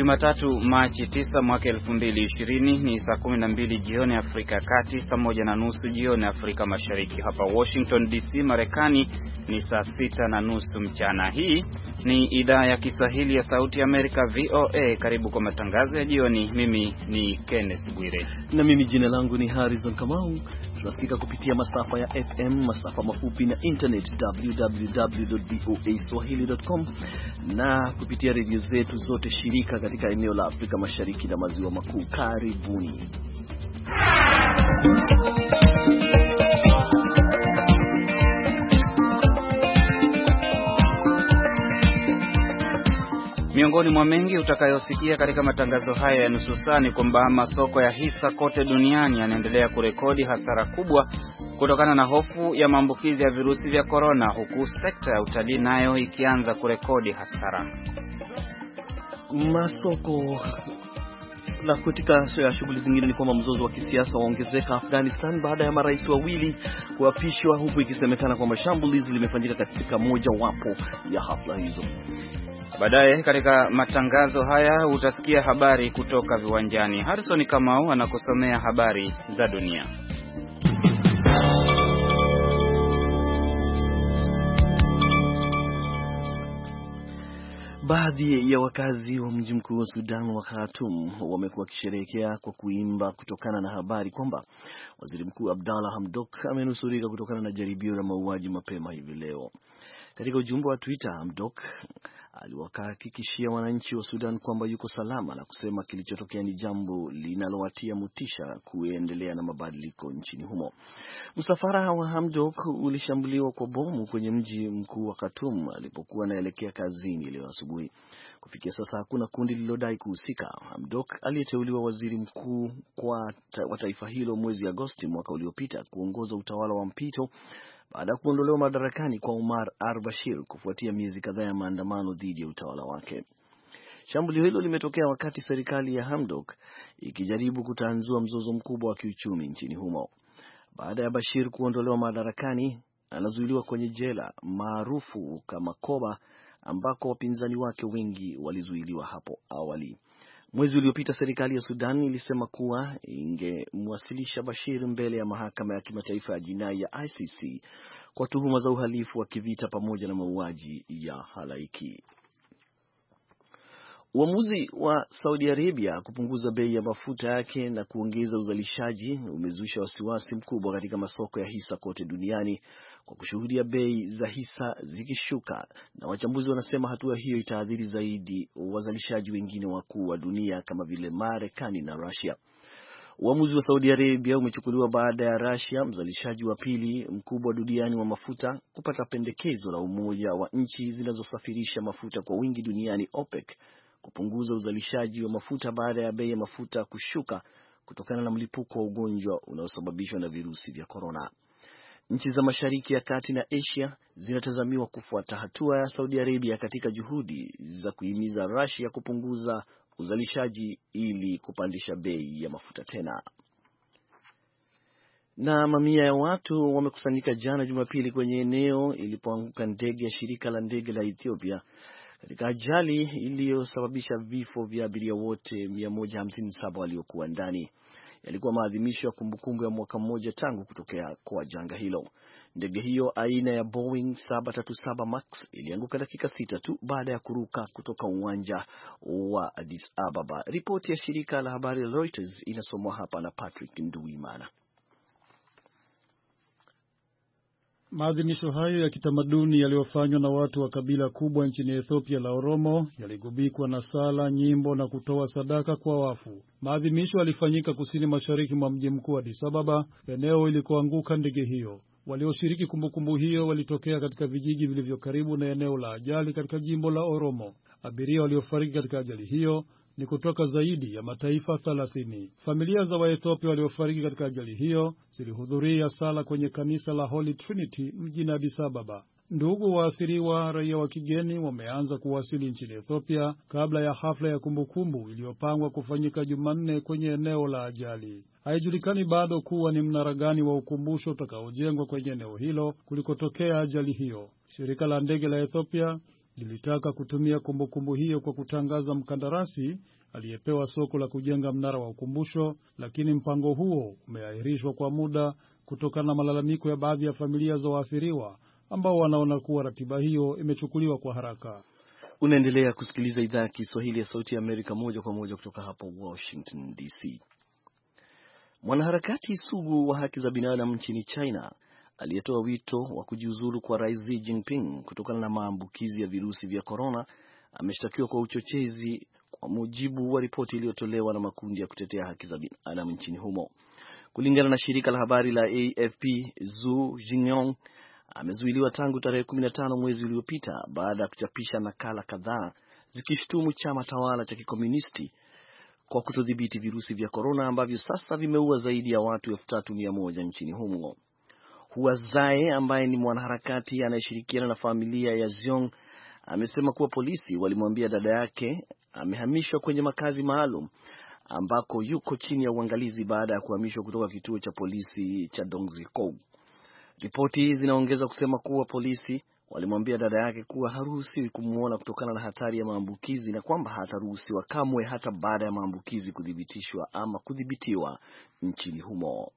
Jumatatu Machi 9 mwaka 2020 ni saa 12 jioni Afrika ya Kati, saa 1:30 jioni Afrika Mashariki. Hapa Washington DC Marekani ni saa 6:30 mchana. Hii ni idhaa ya Kiswahili ya Sauti ya Amerika VOA. Karibu kwa matangazo ya jioni. Mimi ni Kenneth Bwire na mimi jina langu ni Harrison Kamau. Tunasikika kupitia masafa ya FM, masafa mafupi na internet www.voaswahili.com na kupitia redio zetu zote shirika katika eneo la Afrika Mashariki na Maziwa Makuu. Karibuni. Miongoni mwa mengi utakayosikia katika matangazo haya ya nusu saa ni kwamba masoko ya hisa kote duniani yanaendelea kurekodi hasara kubwa kutokana na hofu ya maambukizi ya virusi vya korona, huku sekta ya utalii nayo ikianza kurekodi hasara. Masoko na katika shughuli zingine ni kwamba mzozo wa kisiasa waongezeka Afghanistan baada ya marais wawili kuapishwa, huku ikisemekana kwamba shambulizi limefanyika katika moja wapo ya hafla hizo. Baadaye katika matangazo haya utasikia habari kutoka viwanjani. Harrison Kamau anakusomea habari za dunia. Baadhi ya wakazi wa mji mkuu wa Sudan wa Khartoum wamekuwa wakisherehekea kwa kuimba kutokana na habari kwamba Waziri Mkuu Abdalla Hamdok amenusurika kutokana na jaribio la mauaji mapema hivi leo. Katika ujumbe wa Twitter, Hamdok aliwahakikishia wananchi wa Sudan kwamba yuko salama na kusema kilichotokea ni jambo linalowatia motisha kuendelea na mabadiliko nchini humo. Msafara wa Hamdok ulishambuliwa kwa bomu kwenye mji mkuu wa Khartoum alipokuwa anaelekea kazini leo asubuhi. Kufikia sasa hakuna kundi lililodai kuhusika. Hamdok aliyeteuliwa waziri mkuu wa taifa hilo mwezi Agosti mwaka uliopita kuongoza utawala wa mpito baada ya kuondolewa madarakani kwa Omar al-Bashir kufuatia miezi kadhaa ya maandamano dhidi ya utawala wake. Shambulio hilo limetokea wakati serikali ya Hamdok ikijaribu kutanzua mzozo mkubwa wa kiuchumi nchini humo. Baada ya Bashir kuondolewa madarakani, anazuiliwa kwenye jela maarufu kama Koba ambako wapinzani wake wengi walizuiliwa hapo awali. Mwezi uliopita serikali ya Sudan ilisema kuwa ingemwasilisha Bashir mbele ya mahakama ya kimataifa ya jinai ya ICC kwa tuhuma za uhalifu wa kivita pamoja na mauaji ya halaiki. Uamuzi wa Saudi Arabia kupunguza bei ya mafuta yake na kuongeza uzalishaji umezusha wasiwasi mkubwa katika masoko ya hisa kote duniani kwa kushuhudia bei za hisa zikishuka, na wachambuzi wanasema hatua hiyo itaathiri zaidi wazalishaji wengine wakuu wa dunia kama vile Marekani na Russia. Uamuzi wa Saudi Arabia umechukuliwa baada ya Russia, mzalishaji wa pili mkubwa duniani wa mafuta, kupata pendekezo la umoja wa nchi zinazosafirisha mafuta kwa wingi duniani OPEC kupunguza uzalishaji wa mafuta baada ya bei ya mafuta kushuka kutokana na mlipuko wa ugonjwa unaosababishwa na virusi vya korona. Nchi za Mashariki ya Kati na Asia zinatazamiwa kufuata hatua ya Saudi Arabia katika juhudi za kuhimiza Russia kupunguza uzalishaji ili kupandisha bei ya mafuta tena. Na mamia ya watu wamekusanyika jana Jumapili kwenye eneo ilipoanguka ndege ya shirika la ndege la Ethiopia katika ajali iliyosababisha vifo vya abiria wote 157 waliokuwa ndani. Yalikuwa maadhimisho ya kumbukumbu ya mwaka mmoja tangu kutokea kwa janga hilo. Ndege hiyo aina ya Boeing 737 Max ilianguka dakika 6 tu baada ya kuruka kutoka uwanja wa Addis Ababa. Ripoti ya shirika la habari la Reuters inasomwa hapa na Patrick Nduwimana. Maadhimisho hayo ya kitamaduni yaliyofanywa na watu wa kabila kubwa nchini Ethiopia la Oromo yaligubikwa na sala, nyimbo na kutoa sadaka kwa wafu. Maadhimisho yalifanyika kusini mashariki mwa mji mkuu wa Addis Ababa, eneo ilikoanguka ndege hiyo. Walioshiriki kumbukumbu hiyo walitokea katika vijiji vilivyo karibu na eneo la ajali katika jimbo la Oromo. Abiria waliofariki katika ajali hiyo ni kutoka zaidi ya mataifa 30. Familia za Waethiopia waliofariki katika ajali hiyo zilihudhuria sala kwenye kanisa la Holy Trinity mjini Addis Ababa. Ndugu waathiriwa raia wa kigeni wameanza kuwasili nchini Ethiopia kabla ya hafla ya kumbukumbu iliyopangwa kufanyika Jumanne kwenye eneo la ajali. Haijulikani bado kuwa ni mnara gani wa ukumbusho utakaojengwa kwenye eneo hilo kulikotokea ajali hiyo. Shirika la ndege la Ethiopia lilitaka kutumia kumbukumbu hiyo kwa kutangaza mkandarasi aliyepewa soko la kujenga mnara wa ukumbusho, lakini mpango huo umeahirishwa kwa muda kutokana na malalamiko ya baadhi ya familia za waathiriwa ambao wanaona kuwa ratiba hiyo imechukuliwa kwa haraka. Unaendelea kusikiliza idhaa ya Kiswahili ya Sauti ya Amerika moja kwa moja kutoka hapa Washington DC. Mwanaharakati sugu wa haki za binadamu nchini China aliyetoa wito wa kujiuzulu kwa Rais Xi Jinping kutokana na maambukizi ya virusi vya korona ameshtakiwa kwa uchochezi, kwa mujibu wa ripoti iliyotolewa na makundi ya kutetea haki za binadamu nchini humo. Kulingana na shirika la habari la AFP, Zhu Jingyong amezuiliwa tangu tarehe 15 mwezi uliopita baada ya kuchapisha nakala kadhaa zikishtumu chama tawala cha kikomunisti kwa kutodhibiti virusi vya korona ambavyo sasa vimeua zaidi ya watu 3100 nchini humo. Hua Zai ambaye ni mwanaharakati anayeshirikiana na familia ya Ziong amesema kuwa polisi walimwambia dada yake amehamishwa kwenye makazi maalum ambako yuko chini ya uangalizi baada ya kuhamishwa kutoka kituo cha polisi cha Dongzhikou. Ripoti zinaongeza kusema kuwa polisi walimwambia dada yake kuwa haruhusiwi kumuona kutokana na hatari ya maambukizi na kwamba hataruhusiwa kamwe hata baada ya maambukizi kudhibitishwa ama kudhibitiwa nchini humo.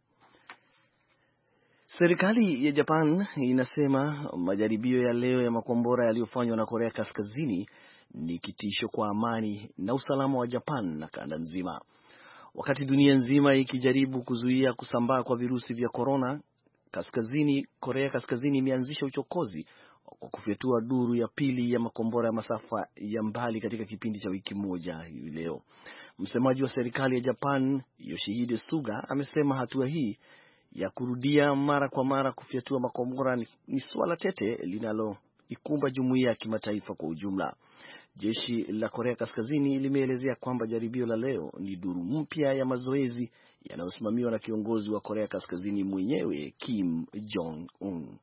Serikali ya Japan inasema majaribio ya leo ya makombora yaliyofanywa na Korea Kaskazini ni kitisho kwa amani na usalama wa Japan na kanda nzima. Wakati dunia nzima ikijaribu kuzuia kusambaa kwa virusi vya korona, Korea Kaskazini imeanzisha uchokozi kwa kufyatua duru ya pili ya makombora ya masafa ya mbali katika kipindi cha wiki moja hivi leo. Msemaji wa serikali ya Japan, Yoshihide Suga, amesema hatua hii ya kurudia mara kwa mara kufyatua makombora ni swala tete linaloikumba jumuiya ya kimataifa kwa ujumla. Jeshi la Korea Kaskazini limeelezea kwamba jaribio la leo ni duru mpya ya mazoezi yanayosimamiwa na kiongozi wa Korea Kaskazini mwenyewe, Kim Jong-un.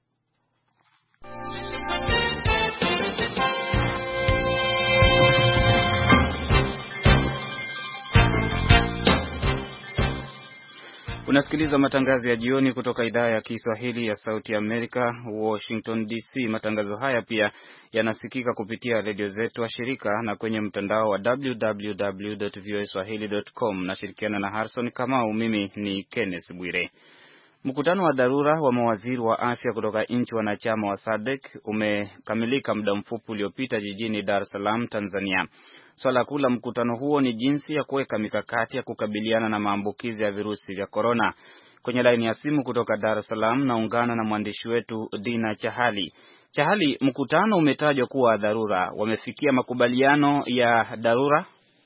Unasikiliza matangazo ya jioni kutoka idhaa ya Kiswahili ya Sauti ya Amerika, Washington DC. Matangazo haya pia yanasikika kupitia redio zetu wa shirika na kwenye mtandao wa www.voaswahili.com. Nashirikiana na Harrison Kamau. Mimi ni Kenneth Bwire. Mkutano wa dharura wa mawaziri wa afya kutoka nchi wanachama wa SADC umekamilika muda mfupi uliopita jijini Dar es Salaam, Tanzania. Swala kuu la mkutano huo ni jinsi ya kuweka mikakati ya kukabiliana na maambukizi ya virusi vya korona. Kwenye laini ya simu kutoka Dar es Salaam naungana na mwandishi wetu Dina Chahali. Chahali, mkutano umetajwa kuwa dharura. Wamefikia makubaliano ya dharura?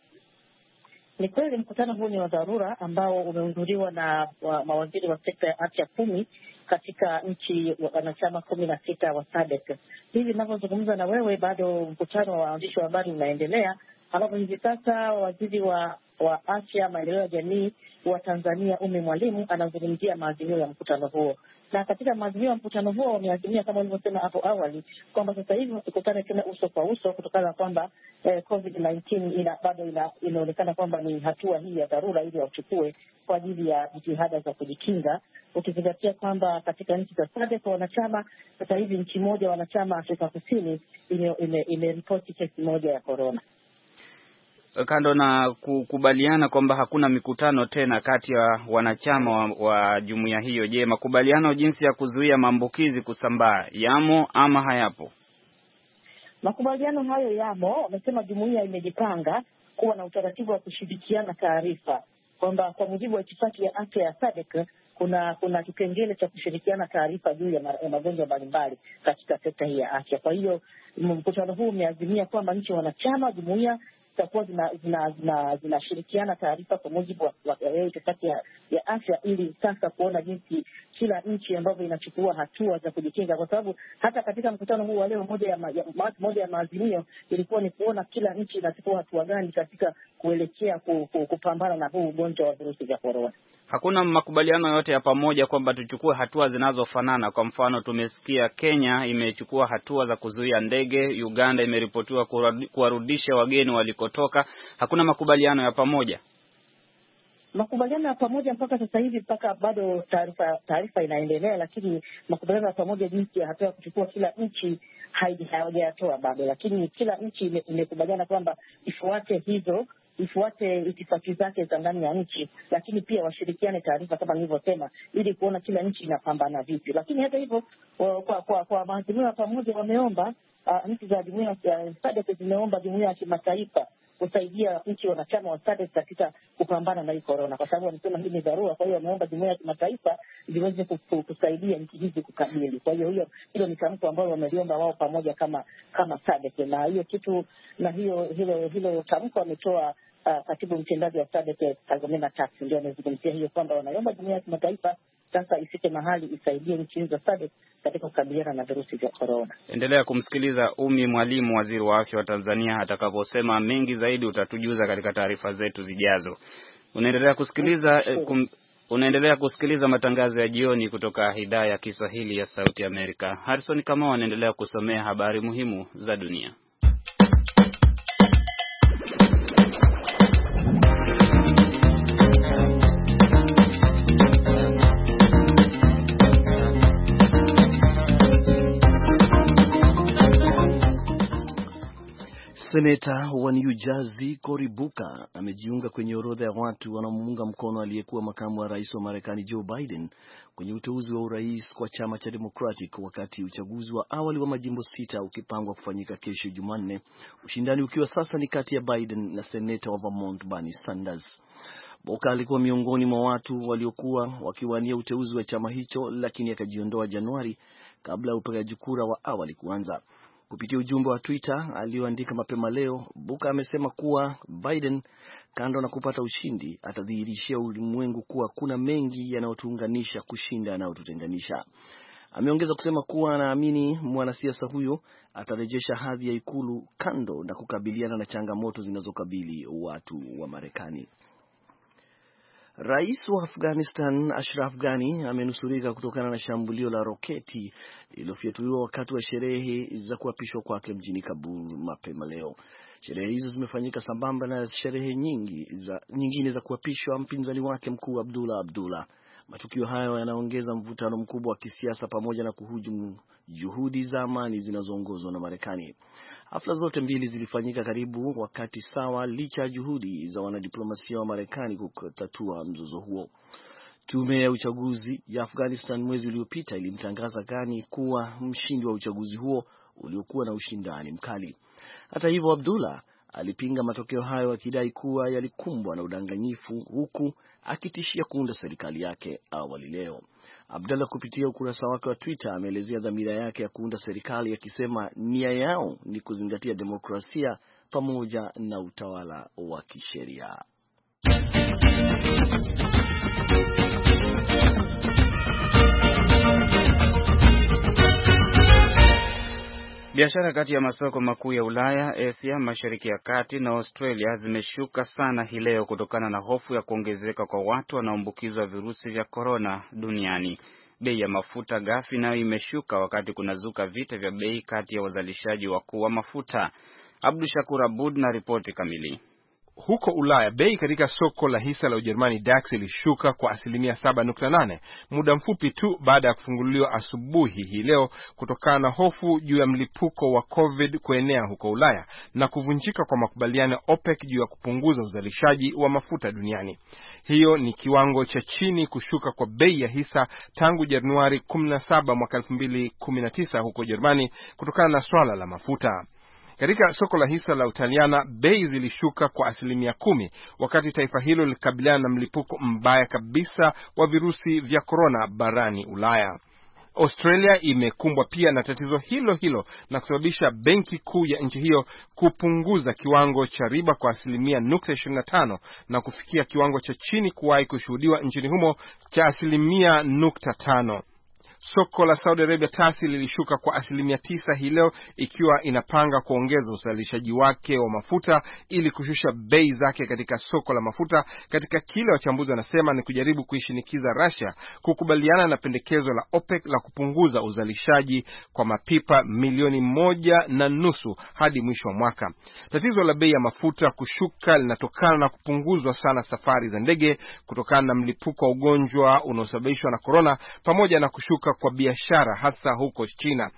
Ni kweli mkutano huu ni wa dharura ambao umehudhuriwa na mawaziri wa sekta ya afya 10 katika nchi wanachama 16 wa SADC. Hivi ninavyozungumza na wewe bado mkutano wa waandishi wa habari unaendelea, ambapo hivi sasa waziri wa afya, maendeleo ya jamii wa Tanzania Ummy Mwalimu anazungumzia maazimio ya mkutano huo. Na katika maazimio ya mkutano huo wameazimia kama walivyosema hapo awali kwamba sasa hivi wasikutane tena uso kwa uso kutokana na kwamba COVID-19 bado inaonekana kwamba ni hatua hii ya dharura ili wachukue kwa ajili ya jitihada za kujikinga, ukizingatia kwamba katika nchi za SADC wanachama sasa hivi nchi moja wanachama Afrika Kusini imeripoti kesi moja ya corona. Kando na kukubaliana kwamba hakuna mikutano tena kati ya wanachama wa jumuiya hiyo, je, makubaliano jinsi ya kuzuia maambukizi kusambaa yamo ama hayapo? Makubaliano hayo yamo. Wamesema jumuiya imejipanga kuwa na utaratibu wa kushirikiana taarifa, kwamba kwa mujibu wa itifaki ya afya ya SADC kuna kipengele cha kushirikiana taarifa juu ya magonjwa mbalimbali katika sekta hii ya afya. Kwa hiyo mkutano huu umeazimia kwamba nchi wanachama jumuiya zitakuwa zinashirikiana taarifa kwa mujibu wa itifaki ya afya, ili sasa kuona jinsi kila nchi ambavyo inachukua hatua za kujikinga, kwa sababu hata katika mkutano huu wa leo moja ya maazimio ilikuwa ni kuona kila nchi inachukua hatua gani katika kuelekea kupambana na huu ugonjwa wa virusi vya korona. Hakuna makubaliano yote ya pamoja kwamba tuchukue hatua zinazofanana. Kwa mfano, tumesikia Kenya imechukua hatua za kuzuia ndege, Uganda imeripotiwa kuwarudisha wageni walikotoka. Hakuna makubaliano ya pamoja. Makubaliano ya pamoja mpaka sasa hivi, mpaka bado taarifa inaendelea, lakini makubaliano ya pamoja jinsi ya hatua ya kuchukua kila nchi hawajayatoa bado, lakini kila nchi imekubaliana kwamba ifuate hizo ifuate itifaki zake za ndani ya nchi, lakini pia washirikiane taarifa kama nilivyosema, ili kuona kila nchi inapambana vipi. Lakini hata hivyo kwa maazimio ya pamoja wameomba nchi za jumuiya ya SADC zimeomba jumuiya ya kimataifa kusaidia nchi wanachama wa SADC katika kupambana na hii corona, kwa sababu wanasema hii ni dharura. Kwa hiyo wameomba jumuiya ya kimataifa ziweze kusaidia nchi hizi kukabili. Kwa hiyo hilo ni tamko ambalo wameliomba wao pamoja kama SADC, na hiyo kitu na hilo tamko wametoa katibu mtendaji wa SADC Kagomena Tax, ndio amezungumzia hiyo kwamba wanaomba jumuiya ya kimataifa sasa ifike mahali isaidie nchi hizo SADC katika kukabiliana na virusi vya corona. Endelea kumsikiliza Umi Mwalimu, waziri wa afya wa Tanzania, atakaposema mengi zaidi utatujuza katika taarifa zetu zijazo. Unaendelea kusikiliza matangazo ya jioni kutoka idhaa ya Kiswahili ya Sauti Amerika. Harrison Kamau anaendelea kusomea habari muhimu za dunia. Seneta wa New Jersey Cory Booker amejiunga kwenye orodha ya watu wanaomuunga mkono aliyekuwa makamu wa rais wa Marekani Joe Biden kwenye uteuzi wa urais kwa chama cha Democratic, wakati uchaguzi wa awali wa majimbo 6 ukipangwa kufanyika kesho Jumanne, ushindani ukiwa sasa ni kati ya Biden na seneta wa Vermont Bernie Sanders. Booker alikuwa miongoni mwa watu waliokuwa wakiwania uteuzi wa chama hicho, lakini akajiondoa Januari kabla ya upigaji kura wa awali kuanza. Kupitia ujumbe wa Twitter alioandika mapema leo, Booker amesema kuwa Biden, kando na kupata ushindi, atadhihirishia ulimwengu kuwa kuna mengi yanayotuunganisha kushinda yanayotutenganisha. Ameongeza kusema kuwa anaamini mwanasiasa huyo atarejesha hadhi ya ikulu kando na kukabiliana na changamoto zinazokabili watu wa Marekani. Rais wa Afghanistan Ashraf Ghani amenusurika kutokana na shambulio la roketi lililofyatuliwa wakati wa sherehe za kuapishwa kwake mjini Kabul mapema leo. Sherehe hizo zimefanyika sambamba na sherehe nyingine za kuapishwa mpinzani wake mkuu Abdullah. Matukio hayo yanaongeza mvutano mkubwa wa kisiasa pamoja na kuhujumu juhudi za amani zinazoongozwa na Marekani. Hafla zote mbili zilifanyika karibu wakati sawa, licha ya juhudi za wanadiplomasia wa Marekani kutatua mzozo huo. Tume ya uchaguzi ya Afghanistan mwezi uliopita ilimtangaza Ghani kuwa mshindi wa uchaguzi huo uliokuwa na ushindani mkali. Hata hivyo, Abdullah alipinga matokeo hayo akidai kuwa yalikumbwa na udanganyifu, huku akitishia kuunda serikali yake awali leo. Abdullah kupitia ukurasa wake wa Twitter ameelezea dhamira yake ya kuunda serikali, akisema nia yao ni kuzingatia demokrasia pamoja na utawala wa kisheria. Biashara kati ya masoko makuu ya Ulaya, Asia, Mashariki ya Kati na Australia zimeshuka sana hii leo kutokana na hofu ya kuongezeka kwa watu wanaoambukizwa virusi vya corona duniani. Bei ya mafuta ghafi nayo imeshuka wakati kunazuka vita vya bei kati ya wazalishaji wakuu wa mafuta. Abdu Shakur Abud na ripoti kamili. Huko Ulaya, bei katika soko la hisa la Ujerumani DAX ilishuka kwa 7.8 muda mfupi tu baada ya kufunguliwa asubuhi hii leo kutokana na hofu juu ya mlipuko wa COVID kuenea huko Ulaya na kuvunjika kwa makubaliano OPEC juu ya kupunguza uzalishaji wa mafuta duniani. Hiyo ni kiwango cha chini kushuka kwa bei ya hisa tangu Januari 17 mwaka 2019 huko Ujerumani kutokana na swala la mafuta. Katika soko la hisa la Utaliana, bei zilishuka kwa 10% wakati taifa hilo lilikabiliana na mlipuko mbaya kabisa wa virusi vya corona barani Ulaya. Australia imekumbwa pia na tatizo hilo hilo na kusababisha benki kuu ya nchi hiyo kupunguza kiwango cha riba kwa 25% na kufikia kiwango cha chini kuwahi kushuhudiwa nchini humo cha 5%. Soko la Saudi Arabia TASI lilishuka kwa 9% hii leo, ikiwa inapanga kuongeza uzalishaji wake wa mafuta ili kushusha bei zake katika soko la mafuta, katika kile wachambuzi wanasema ni kujaribu kuishinikiza Russia kukubaliana na pendekezo la OPEC la kupunguza uzalishaji kwa mapipa 1.5 milioni hadi mwisho wa mwaka. Tatizo la bei ya mafuta kushuka linatokana na kupunguzwa sana safari za ndege kutokana na mlipuko wa ugonjwa unaosababishwa na corona pamoja na kushuka kwa biashara hasa huko China.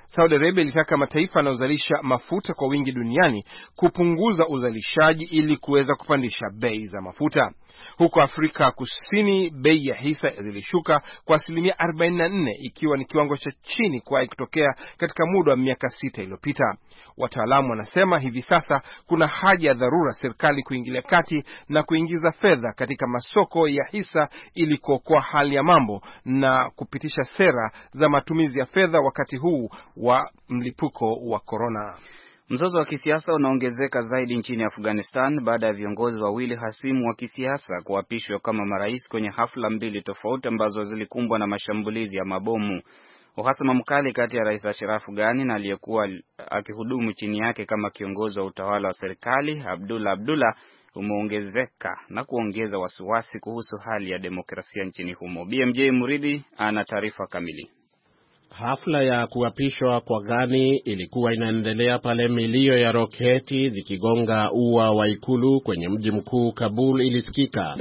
Saudi Arabia ilitaka mataifa yanayozalisha mafuta kwa wingi duniani kupunguza uzalishaji ili kuweza kupandisha bei za mafuta. Huko Afrika Kusini, bei ya hisa zilishuka kwa 44%, ikiwa ni kiwango cha chini kuwahi kutokea katika muda wa miaka 6 iliyopita. Wataalamu wanasema hivi sasa kuna haja ya dharura serikali kuingilia kati na kuingiza fedha katika masoko ya hisa ili kuokoa hali ya mambo na kupitisha sera za matumizi ya fedha wakati huu wa mlipuko wa corona. Mzozo wa kisiasa unaongezeka zaidi nchini Afghanistan baada ya viongozi wawili hasimu wa kisiasa kuapishwa kama marais kwenye hafla mbili tofauti ambazo zilikumbwa na mashambulizi ya mabomu. Uhasama mkali kati ya Rais Ashraf Ghani na aliyekuwa akihudumu chini yake kama kiongozi wa utawala wa serikali Abdullah umeongezeka na kuongeza wasiwasi kuhusu hali ya demokrasia nchini humo. BMJ Muridhi ana taarifa kamili. Hafla ya kuapishwa kwa Ghani ilikuwa inaendelea pale milio ya roketi zikigonga ua wa ikulu kwenye mji mkuu Kabul ilisikika.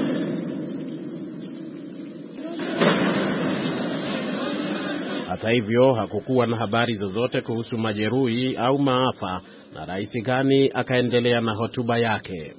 Hata hivyo hakukuwa na habari zozote kuhusu majeruhi au maafa, na Rais Ghani akaendelea na hotuba yake.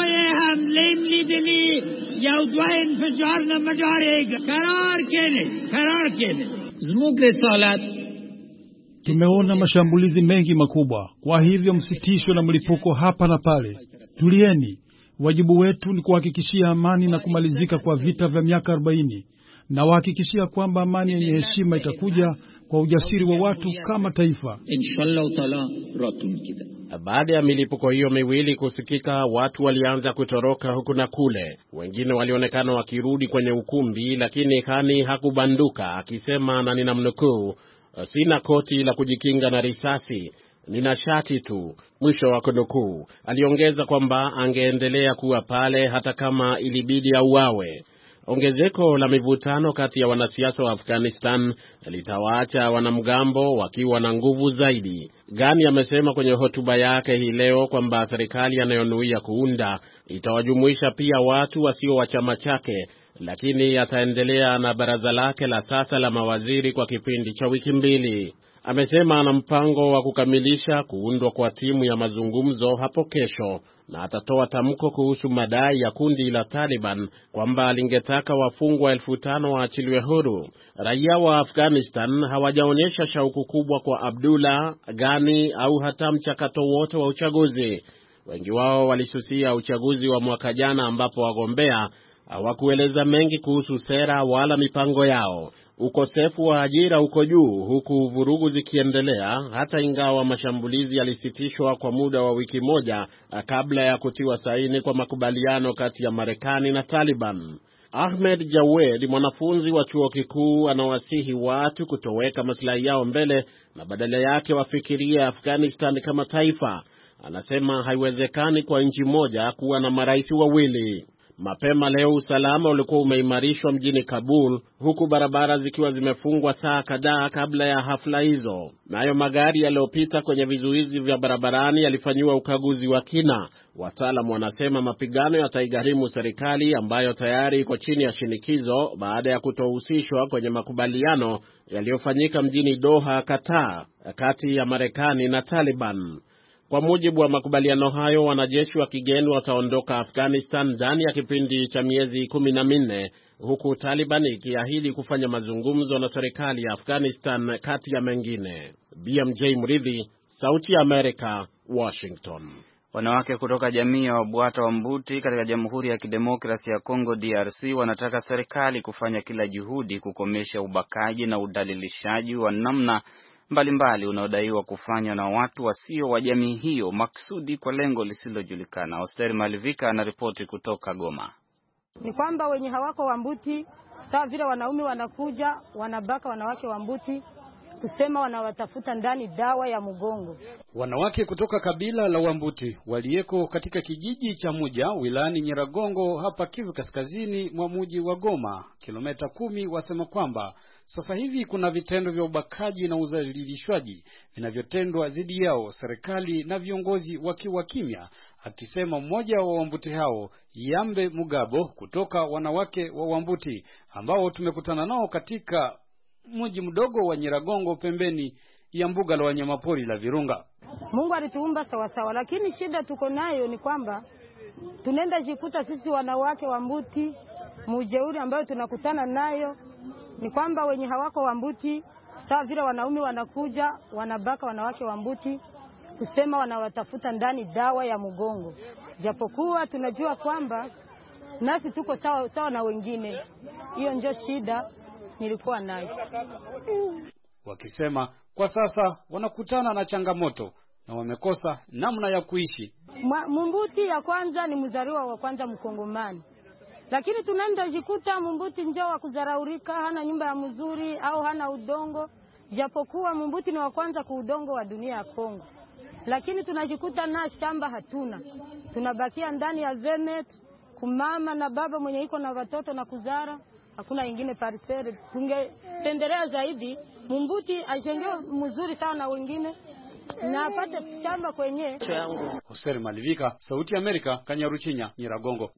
Tumeona mashambulizi mengi makubwa, kwa hivyo msitishwe na mlipuko hapa na pale. Tulieni. Wajibu wetu ni kuhakikishia amani na kumalizika kwa vita vya miaka 40. Na wahakikishia kwamba amani yenye heshima itakuja kwa ujasiri wa watu kama taifa. Inshallah taala ratun kida. Baada ya milipuko hiyo miwili kusikika, watu walianza kutoroka huku na kule. Wengine walionekana wakirudi kwenye ukumbi, lakini Ghani hakubanduka akisema, na ninamnukuu, "Sina koti la kujikinga na risasi, nina shati tu." Mwisho wa kunukuu. Aliongeza kwamba angeendelea kuwa pale hata kama ilibidi auawe. Ongezeko la mivutano kati ya wanasiasa wa Afghanistan litawaacha wanamgambo wakiwa na nguvu zaidi. Ghani amesema kwenye hotuba yake hii leo kwamba serikali anayonuia kuunda itawajumuisha pia watu wasio wa chama chake, lakini ataendelea na baraza lake la sasa la mawaziri kwa kipindi cha wiki 2. Amesema ana mpango wa kukamilisha kuundwa kwa timu ya mazungumzo hapo kesho, na atatoa tamko kuhusu madai ya kundi la Taliban kwamba lingetaka wafungwa 5,000 waachiliwe huru. Raia wa Afghanistan hawajaonyesha shauku kubwa kwa Abdullah, Ghani au hata mchakato wote wa uchaguzi. Wengi wao walisusia uchaguzi wa mwaka jana ambapo wagombea hawakueleza mengi kuhusu sera wala mipango yao. Ukosefu wa ajira uko juu huku vurugu zikiendelea, hata ingawa mashambulizi yalisitishwa kwa muda wa wiki moja kabla ya kutiwa saini kwa makubaliano kati ya Marekani na Taliban. Ahmed Jawed, mwanafunzi wa chuo kikuu, anawasihi watu kutoweka maslahi yao mbele na badala yake wafikirie Afghanistan kama taifa. Anasema haiwezekani kwa nchi moja kuwa na marais wawili. Mapema leo usalama ulikuwa umeimarishwa mjini Kabul, huku barabara zikiwa zimefungwa saa kadhaa kabla ya hafla hizo. Nayo magari yaliyopita kwenye vizuizi vya barabarani yalifanyiwa ukaguzi wa kina. Wataalamu wanasema mapigano yataigharimu serikali ambayo tayari iko chini ya shinikizo baada ya kutohusishwa kwenye makubaliano yaliyofanyika mjini Doha, Qatar, kati ya Marekani na Taliban. Kwa mujibu wa makubaliano hayo, wanajeshi wa kigeni wataondoka Afghanistan ndani ya kipindi cha miezi 14, huku Taliban ikiahidi kufanya mazungumzo na serikali ya Afghanistan kati ya mengine. BMJ Muridhi, Sauti ya Amerika, Washington. Wanawake kutoka jamii ya Wabwata wa Mbuti katika Jamhuri ya Kidemokrasia ya Kongo DRC wanataka serikali kufanya kila juhudi kukomesha ubakaji na udhalilishaji wa namna mbalimbali unaodaiwa kufanywa na watu wasio wa jamii hiyo maksudi kwa lengo lisilojulikana. Osteri Malivika anaripoti kutoka Goma. Ni kwamba wenye hawako Wambuti sawa vile wanaume wanakuja wanabaka wanawake Wambuti, kusema wanawatafuta ndani dawa ya mgongo. Wanawake kutoka kabila la Wambuti walieko katika kijiji cha Muja wilayani Nyiragongo hapa Kivu kaskazini mwa mji wa Goma, kilomita 10, wasema kwamba sasa hivi kuna vitendo vya ubakaji na udhalilishwaji vinavyotendwa dhidi yao, serikali na viongozi wakiwa kimya, akisema mmoja wa Wambuti hao, Yambe Mugabo, kutoka wanawake wa Wambuti ambao tumekutana nao katika mji mdogo wa Nyiragongo pembeni ya mbuga la wanyamapori la Virunga. Mungu alituumba sawa sawa, lakini shida tuko nayo ni kwamba tunaenda jikuta sisi wanawake wa Mbuti, mujeuri ambayo tunakutana nayo ni kwamba wenye hawako wa Mbuti sawa vile wanaume wanakuja wanabaka wanawake wa Mbuti kusema wanawatafuta ndani dawa ya mgongo, japokuwa tunajua kwamba nasi tuko sawa na wengine. Hiyo ndio shida nilikuwa nayo. Wakisema kwa sasa wanakutana na changamoto na wamekosa namna ya kuishi. Mumbuti ya kwanza ni mzaliwa wa kwanza Mkongomani, lakini tunaenda jikuta Mumbuti njoo wa kuzaraurika, hana nyumba ya mzuri au hana udongo, japokuwa Mumbuti ni wa kwanza ku udongo wa dunia ya Kongo. Lakini tunajikuta na shamba hatuna, tunabakia ndani ya vemet kumama na baba mwenye iko na watoto na kuzara, hakuna ingine parcelle. Tungependelea zaidi Mumbuti ajengewe mzuri sawa na wengine na apate shamba kwenye yangu. Hussein Malivika, Sauti ya Amerika, Kanyaruchinya, Nyiragongo.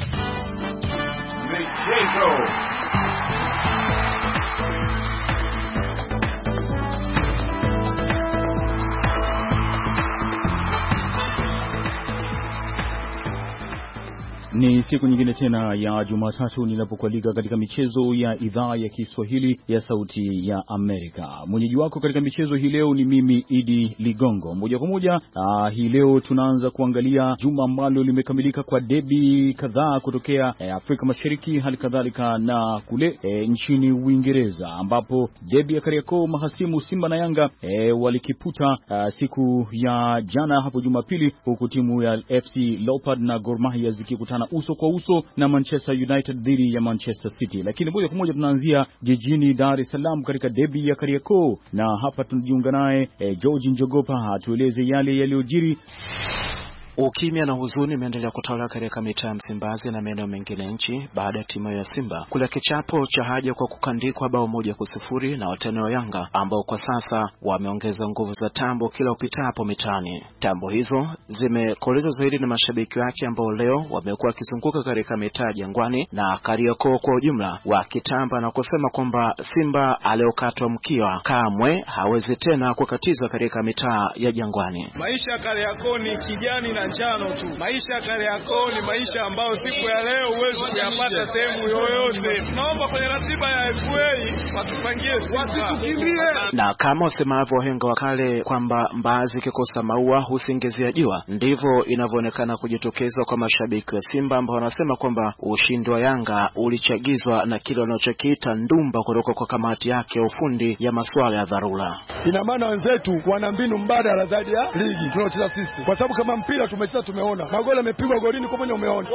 Ni siku nyingine tena ya Jumatatu ninapokualika katika michezo ya idhaa ya Kiswahili ya Sauti ya Amerika. Mwenyeji wako katika michezo hii leo ni mimi Idi Ligongo. Moja kwa moja hii leo tunaanza kuangalia juma ambalo limekamilika kwa debi kadhaa kutokea Afrika Mashariki, hali kadhalika na kule nchini Uingereza, ambapo debi ya Kariakoo mahasimu Simba na Yanga walikiputa siku ya jana hapo Jumapili, huku timu ya FC Leopard na Gor Mahia zikikutana uso kwa uso na Manchester United dhidi ya Manchester City. Lakini moja kwa moja tunaanzia jijini Dar es Salaam katika debi ya Kariakoo, na hapa tunajiunga naye George Njogopa atueleze yale yaliyojiri. Ukimya na huzuni imeendelea kutawala katika mitaa ya Msimbazi na maeneo mengine nchi baada ya timu ya Simba kula kichapo cha haja kwa kukandikwa bao 1-0 na watani wa Yanga ambao kwa sasa wameongeza nguvu za tambo kila upitapo mitaani. Tambo hizo zimekolezwa zaidi na mashabiki wake ambao leo wamekuwa wakizunguka katika mitaa Jangwani na Kariakoo kwa ujumla, wakitamba na kusema kwamba Simba aliokatwa mkiwa kamwe hawezi tena kukatiza katika mitaa ya Jangwani. Maisha ya Kariakoo ni kijani na njano tu. Maisha ya Kariakoo ni maisha ambayo siku ya leo huwezi kuyapata sehemu yoyote. Naomba kwenye ratiba ya FA watupangie wasitukimbie. Na kama wasemavyo wahenga wa kale kwamba mbaazi kikosa maua husingizia jua, ndivyo inavyoonekana kujitokeza kwa mashabiki wa Simba ambao wanasema kwamba ushindi wa Yanga ulichagizwa na kile wanachokiita ndumba kutoka kwa kamati yake ufundi ya masuala ya dharura. Ina maana wenzetu wana mbinu mbadala zaidi ya ligi tunaocheza sisi, kwa sababu kama mpira tumecheza tumeona magoli yamepigwa golini kwa mwenye umeona.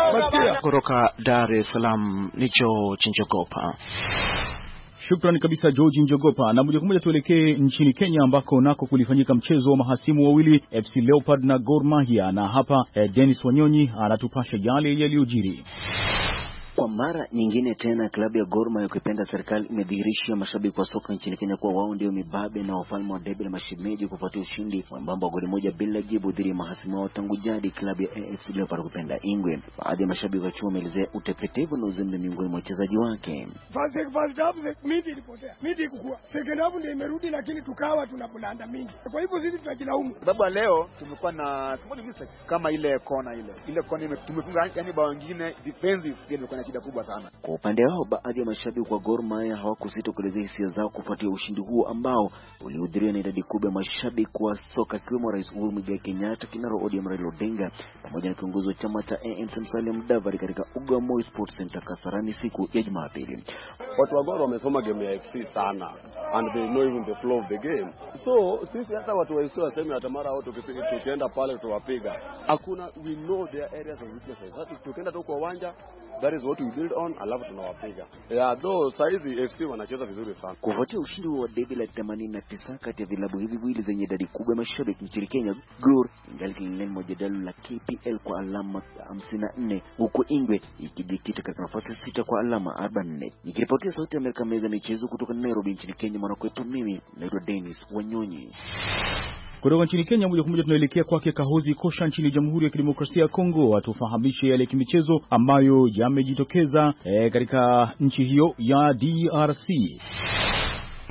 Kutoka Dar es Salaam ni George Njogopa. Shukrani kabisa George Njogopa. Na moja kwa moja tuelekee nchini Kenya ambako nako kulifanyika mchezo wa mahasimu wawili FC Leopard na Gor Mahia, na hapa Dennis Wanyonyi anatupasha yale yaliyojiri. Kwa mara nyingine tena klabu ya Gor Mahia ukipenda serikali imedhihirisha mashabiki wa soka nchini Kenya kwa wao ndio mibabe na wafalme wa debe la mashemeji kufuatia ushindi mwembamba wa goli moja bila jibu dhidi ya mahasimu wao tangu jadi klabu ya AFC Leopards kupenda Ingwe. Baadhi ya mashabiki wa chuo wameelezea utepetevu na uzembe miongoni mwa wachezaji wake. First half midi ilipotea. Midi ikukua. Second half ndio imerudi, lakini tukawa tunapolanda mingi. Kwa hivyo sisi tunajilaumu. Sababu leo tumekuwa na small mistake kama ile kona tumefunga yani bao nyingine defensive ilikuwa shida kubwa sana. Kwa upande wao baadhi ya mashabiki wa Gor Mahia hawakusita kuelezea hisia zao kufuatia ushindi huo ambao ulihudhuriwa na idadi kubwa ya mashabiki wa soka kiwemo Rais Uhuru Muigai Kenyatta, Kinara ODM Raila Odinga pamoja na kiongozi wa chama cha ANC Musalia Mudavadi katika uga wa Moi Sports Center Kasarani siku ya Jumapili. Watu wa Gor wamesoma game ya FC sana and they know even the flow of the game. So sisi hata watu wa historia waseme hata mara wote tukienda pale tuwapiga. Hakuna, we know their areas of weaknesses. Hata tukienda tu kwa uwanja, that is what we build on, alafu tunawapiga. Yeah, though saizi FC wanacheza vizuri sana. Kufuatia ushindi wa debi la 89 kati ya vilabu hivi viwili zenye idadi kubwa ya mashabiki nchini Kenya, Gor ingali kileleni mwa jedwali la KPL kwa alama 54, huku Ingwe ikijikita katika nafasi 6 kwa alama 44. Nikiripotia Sauti ya Amerika meza michezo kutoka Nairobi nchini Kenya, mwanakwetu mimi naitwa Dennis Wanyonyi. Kutoka nchini Kenya moja kwa moja tunaelekea kwake Kahozi Kosha nchini Jamhuri ya Kidemokrasia ya Kongo atufahamishe yale kimichezo ambayo yamejitokeza katika nchi hiyo ya DRC.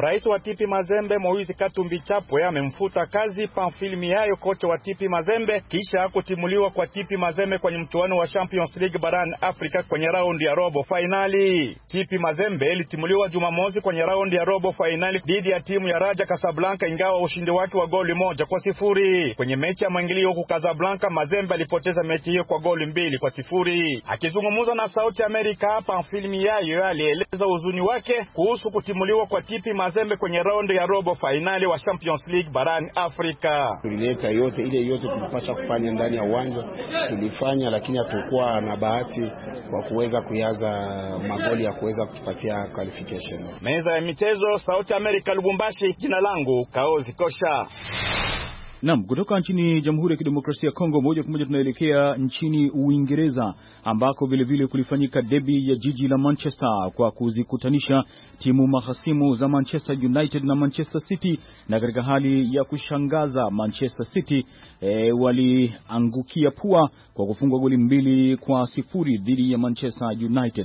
Rais wa TP Mazembe Moise Katumbi Chapwe amemfuta kazi Pamphile Miayo, kocha wa TP Mazembe, kisha kutimuliwa kwa TP Mazembe kwenye mchuano wa Champions League barani Afrika kwenye raundi ya robo finali. TP Mazembe ilitimuliwa Jumamosi kwenye raundi ya robo finali dhidi ya timu ya Raja Casablanca, ingawa ushindi wake wa goli 1-0. Kwenye mechi ya mwingilio huko Casablanca, Mazembe alipoteza mechi hiyo kwa goli 2-0. Akizungumza na Sauti Amerika, Pamphile Miayo alieleza huzuni wake kuhusu kutimuliwa kwa TP Mazembe kwenye raundi ya robo finali wa Champions League barani Afrika. Tulileta yote tulipaswa kufanya ndani ya uwanja tulifanya, lakini hatukuwa na bahati kwa kuweza kuyaza magoli ya kuweza kutupatia qualification. Meza ya michezo, Sauti Amerika, Lubumbashi. Jina langu Kaozi Kosha. Naam, kutoka nchini Jamhuri ya Kidemokrasia ya Kongo moja kwa moja tunaelekea nchini Uingereza, ambako vile kulifanyika derby ya jiji la Manchester kwa kuzikutanisha timu mahasimu za Manchester United na Manchester City, na katika hali ya kushangaza Manchester City waliangukia pua kwa kufungwa goli 2-0 dhidi ya Manchester United.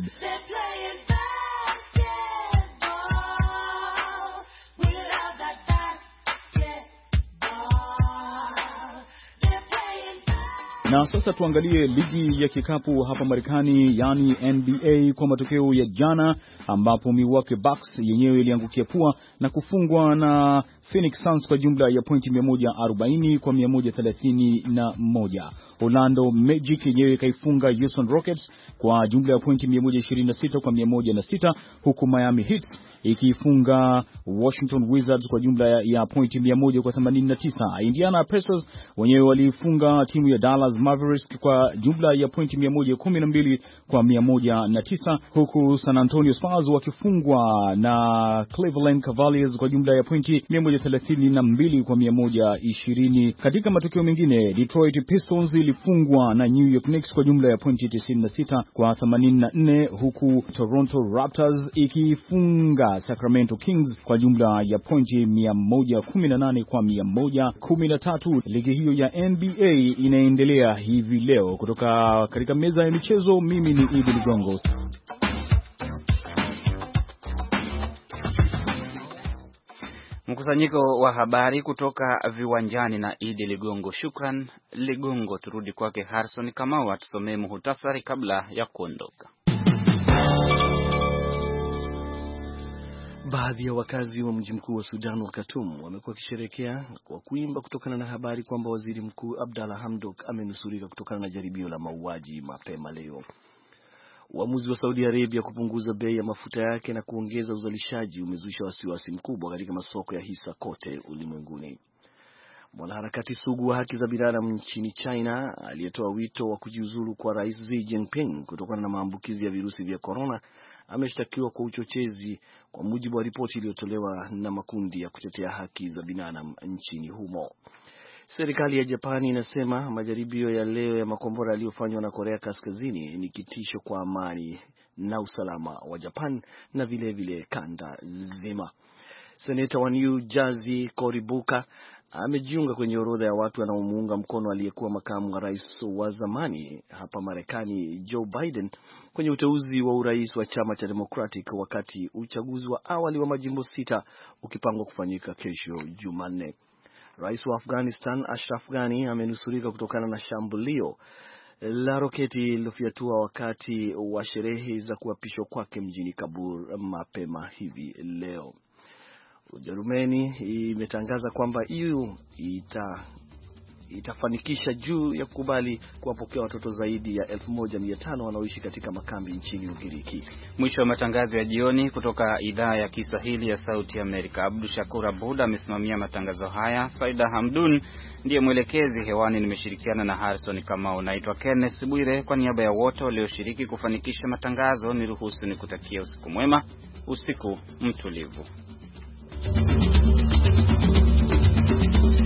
Na sasa tuangalie ligi ya kikapu hapa Marekani, yani NBA, kwa matokeo ya jana, ambapo Milwaukee Bucks yenyewe iliangukia pua na kufungwa na Phoenix Suns kwa jumla ya pointi 140 kwa 131. Orlando Magic yenyewe kaifunga Houston Rockets kwa jumla ya pointi 126 kwa 106, huku Miami Heat ikifunga Washington Wizards kwa jumla ya pointi 100 kwa 89. Indiana Pacers wenyewe walifunga timu ya Dallas Mavericks kwa jumla ya pointi 112 kwa 109, huku San Antonio Spurs wakifungwa na Cleveland Cavaliers kwa jumla ya pointi 132 kwa 120. Katika matokeo mengine, Detroit Pistons ilifungwa na New York Knicks kwa jumla ya pointi 96 kwa 84, huku Toronto Raptors ikifunga Sacramento Kings kwa jumla ya pointi 118 kwa 113. Ligi hiyo ya NBA inaendelea hivi leo. Kutoka katika meza ya michezo, mimi ni Idi Ligongo. Mkusanyiko wa habari kutoka viwanjani na Idi Ligongo. Shukran Ligongo. Turudi kwake Harrison Kamau atusomee muhtasari kabla ya kuondoka. Baadhi ya wakazi wa mji mkuu wa Sudan wa Khartoum wamekuwa wakisherehekea kwa kuimba kutokana na habari kwamba Waziri Mkuu Abdalla Hamdok amenusurika kutokana na jaribio la mauaji mapema leo. Uamuzi wa Saudi Arabia kupunguza bei ya mafuta yake na kuongeza uzalishaji umezusha wasiwasi mkubwa katika masoko ya hisa kote ulimwenguni. Mwanaharakati sugu wa haki za binadamu nchini China aliyetoa wito wa kujiuzulu kwa Rais Xi Jinping kutokana na maambukizi ya virusi vya corona ameshtakiwa kwa uchochezi, kwa mujibu wa ripoti iliyotolewa na makundi ya kutetea haki za binadamu nchini humo. Serikali ya Japani inasema majaribio ya leo ya makombora yaliyofanywa na Korea Kaskazini ni kitisho kwa amani na usalama wa Japan na vile kanda nzima. Seneta wa New Jersey Cory Booker amejiunga kwenye orodha ya watu wanaomuunga mkono aliyekuwa makamu wa rais wa zamani hapa Marekani Joe Biden kwenye uteuzi wa urais wa chama cha Democratic, wakati uchaguzi wa awali wa majimbo 6 ukipangwa kufanyika kesho Jumanne. Rais wa Afghanistan Ashraf Ghani amenusurika kutokana na shambulio la roketi lilofyatua wakati wa sherehe za kuapishwa kwake mjini Kabul mapema hivi leo. Ujerumani imetangaza kwamba EU itafanikisha juu ya kukubali kuwapokea watoto zaidi ya 1500 wanaoishi katika makambi nchini Ugiriki. Mwisho wa matangazo ya jioni kutoka idhaa ya Kiswahili ya Sauti Amerika. Abdul Shakur Abud amesimamia matangazo haya. Saida Hamdun ndiye mwelekezi hewani. Nimeshirikiana na Harrison Kamau. Naitwa Kenneth Bwire. Kwa niaba ya wote walioshiriki kufanikisha matangazo, niruhusu nikutakia usiku mwema, usiku mtulivu.